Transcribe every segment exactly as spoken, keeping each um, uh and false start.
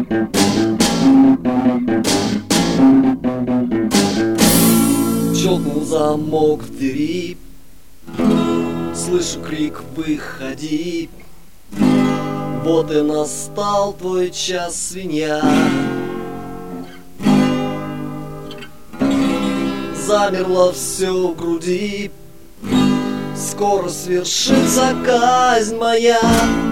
Щелкнул замок в двери, слышу крик «Выходи!» Вот и настал твой час, свинья. Замерло все в груди, скоро свершится казнь моя.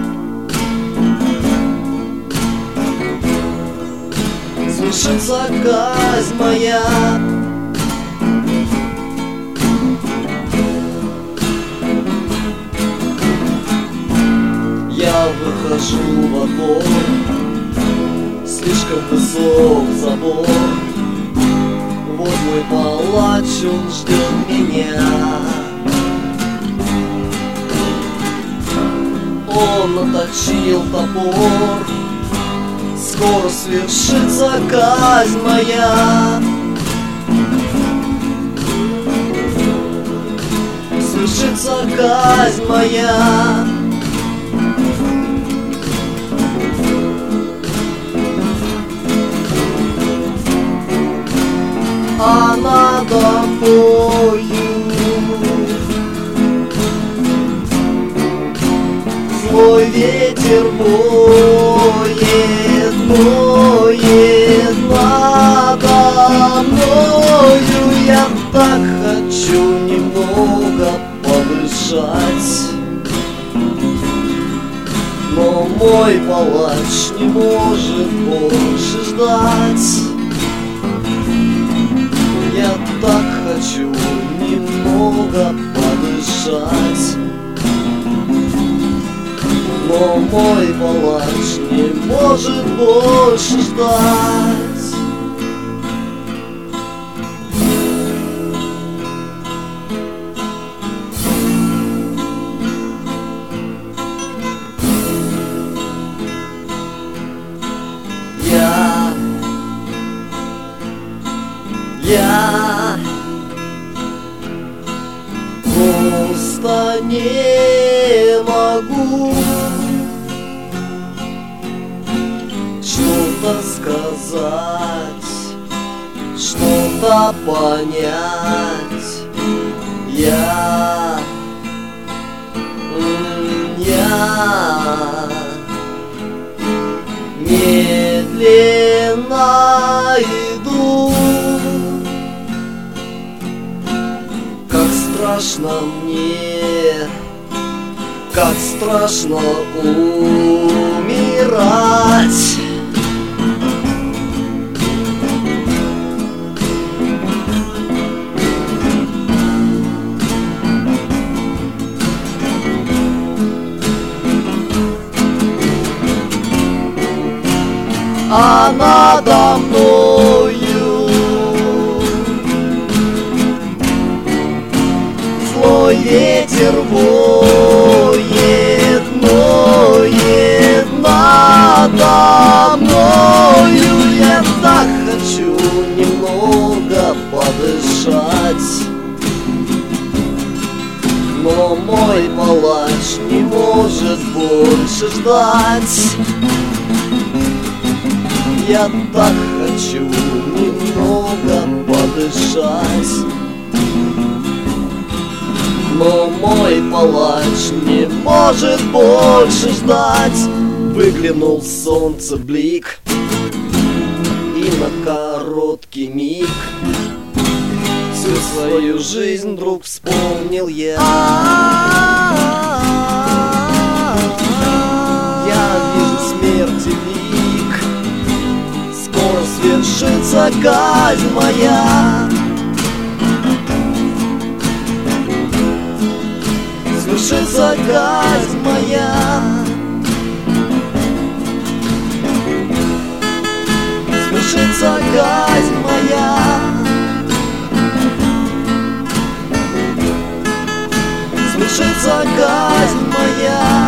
Свершится казнь моя. Я выхожу во двор, слишком высок забор. Вот мой палач, он ждет меня. Он наточил топор, скоро свершится казнь моя. Свершится казнь моя. А надо тобою злой ветер воет, воет надо мною. Я так хочу немного подышать, но мой палач не может больше ждать. Я так хочу немного подышать, но мой палач не может больше ждать. Я Я просто не могу что-то сказать, что-то понять. Я, я медленно иду. Страшно мне, как страшно умирать. А надо мною злой ветер воет, воет надо мною. Я так хочу немного подышать, но мой палач не может больше ждать. Я так хочу немного подышать, но мой палач не может больше ждать. Выглянул солнце блик, и на короткий миг всю свою жизнь вдруг вспомнил я. Я вижу смерти лик, скоро свершится казнь моя. Свершится казнь моя. Свершится казнь моя. Свершится казнь моя.